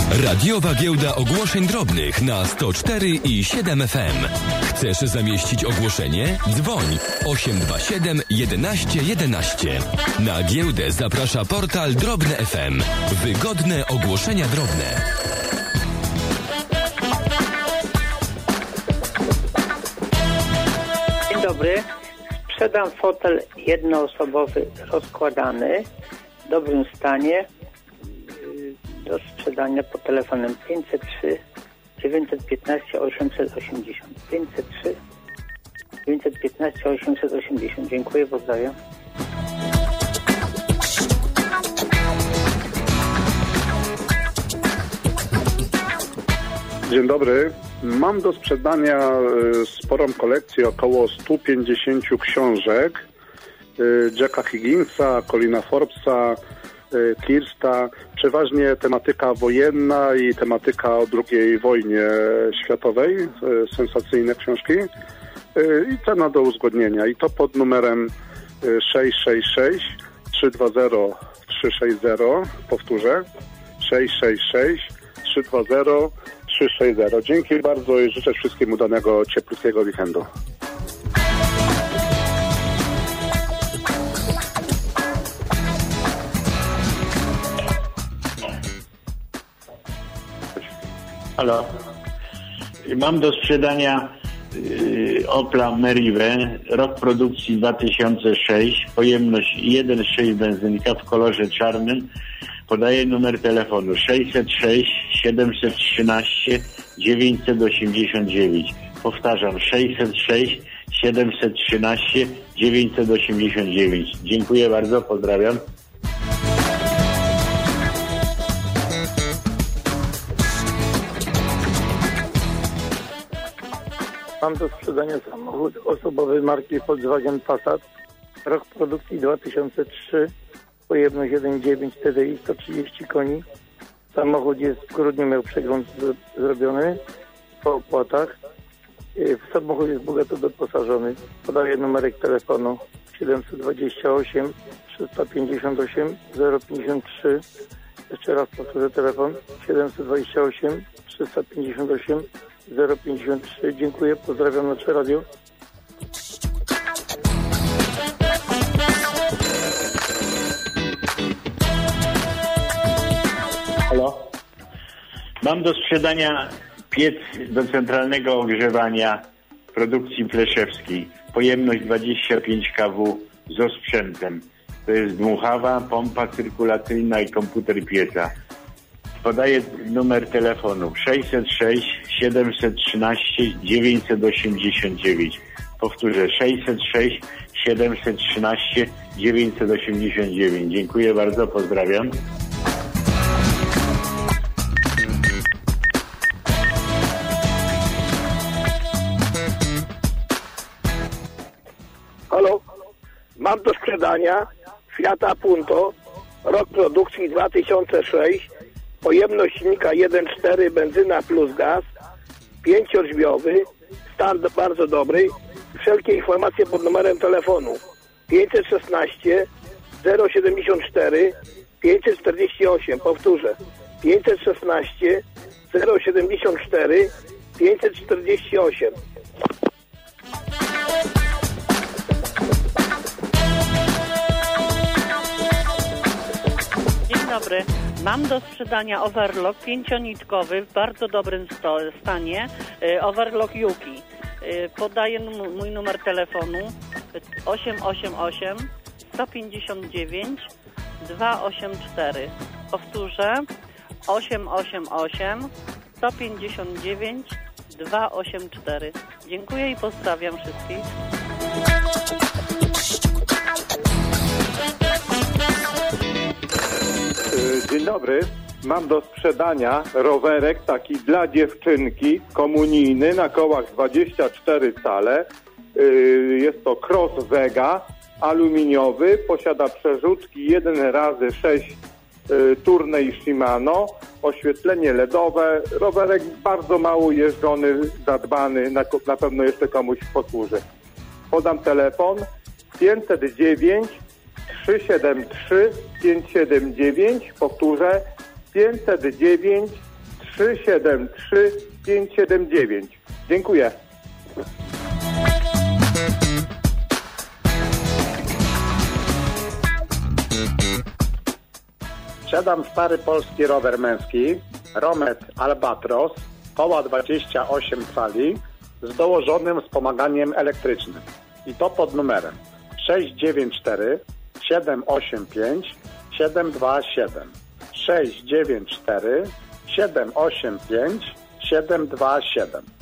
Radiowa Giełda Ogłoszeń Drobnych na 104 i 7 FM. Chcesz zamieścić ogłoszenie? Dzwoń 827 11 11. Na giełdę zaprasza portal Drobne FM. Wygodne ogłoszenia drobne. Dzień dobry. Sprzedam fotel jednoosobowy rozkładany w dobrym stanie do sprzedania pod telefonem 503 915 880. 503 915 880. Dziękuję, pozdrawiam. Dzień dobry. Mam do sprzedania sporą kolekcję, około 150 książek Jacka Higginsa, Colina Forbesa, Kirsta, przeważnie tematyka wojenna i tematyka o II wojnie światowej, sensacyjne książki i cena do uzgodnienia i to pod numerem 666 320 360, powtórzę 666 320 360. Dzięki bardzo i życzę wszystkim udanego, cieplutkiego weekendu. Halo. Mam do sprzedania Opla Merive, rok produkcji 2006, pojemność 1,6 benzynka w kolorze czarnym. Podaję numer telefonu 606 713 989. Powtarzam 606 713 989. Dziękuję bardzo, pozdrawiam. Mam do sprzedania samochód osobowy marki Volkswagen Passat, rok produkcji 2003, pojemność 1,9 TDI, 130 koni. Samochód jest w grudniu, miał przegląd zrobiony po opłatach. W samochód jest bogato doposażony. Podaję numerek telefonu 728 358 053. Jeszcze raz powtórzę telefon 728 358 053. Dziękuję, pozdrawiam nasze radio. Halo? Mam do sprzedania piec do centralnego ogrzewania produkcji Pleszewskiej. Pojemność 25 kW z osprzętem. To jest dmuchawa, pompa cyrkulacyjna i komputer pieca. Podaję numer telefonu 606 713 989. Powtórzę 606 713 989. Dziękuję bardzo, pozdrawiam. Halo, mam do sprzedania Fiata Punto, rok produkcji 2006, pojemność silnika 1.4, benzyna plus gaz, 5-drzwiowy, stan bardzo dobry. Wszelkie informacje pod numerem telefonu 516 074 548. Powtórzę 516 074 548. Dzień dobry. Mam do sprzedania overlock 5-nitkowy w bardzo dobrym stanie. Overlock Yuki. Podaję mój numer telefonu 888 159 284. Powtórzę 888 159 284. Dziękuję i pozdrawiam wszystkich. Dzień dobry. Mam do sprzedania rowerek taki dla dziewczynki, komunijny, na kołach 24 cale. Jest to Cross Vega, aluminiowy, posiada przerzutki 1x6 Tourney Shimano, oświetlenie LEDowe, rowerek bardzo mało jeżdżony, zadbany, na pewno jeszcze komuś posłuży. Podam telefon 509 373 579, powtórzę 509 373 579. Dziękuję. Sprzedam stary polski rower męski, Romet Albatros, koła 28 cali z dołożonym wspomaganiem elektrycznym. I to pod numerem 694 785 727. 694 785 727.